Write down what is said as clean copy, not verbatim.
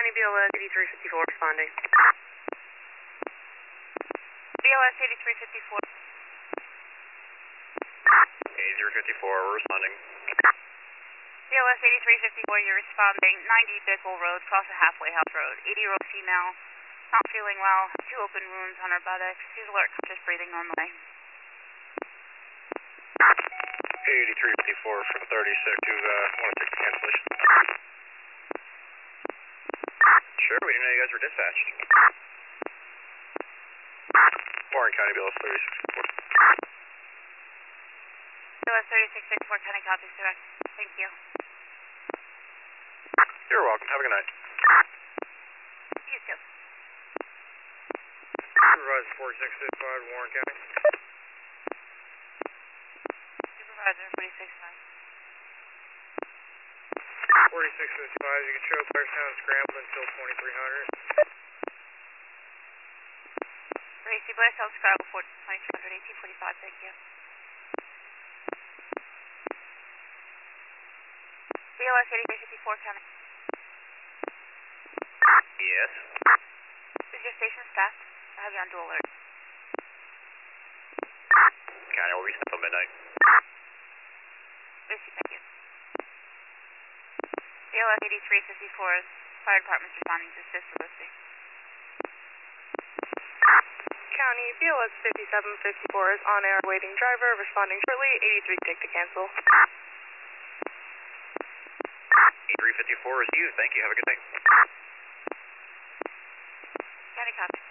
County BLS 8354 responding. BLS 8354. 8354, we're responding. BLS 8354, you're responding. 90 Bickle Road, cross a halfway house road. 80-year-old female, not feeling well, 2 open wounds on her buttocks. She's alert, conscious, breathing normally. 8354 from 36 to 106 cancellation. Sure, we didn't know you guys were dispatched. Warren County BLS 3664. BLS 3664, County copies direct. Thank you. You're welcome. Have a good night. You too. Supervisor 4665, Warren County. Supervisor 465. 4665, you can show Blairstown scrambled until 2300. Gracie Blairstown scrambled for 2300, 1845, thank you. BLS 8354, County. Yes. Is your station staffed? I have you on dual alert. County will be set until midnight. Gracie, thank you. BLS 8354's fire department's responding to assist the listing. County BLS 5754 is on air waiting driver, responding shortly. 83 take to cancel. 8354 is you. Thank you. Have a good night. County copy.